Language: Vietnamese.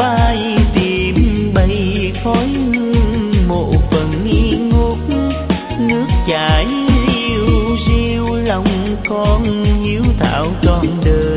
bay tìm bay khói hương một phần nghi ngút, nước chảy riu riu lòng con hiếu thảo trọn đời.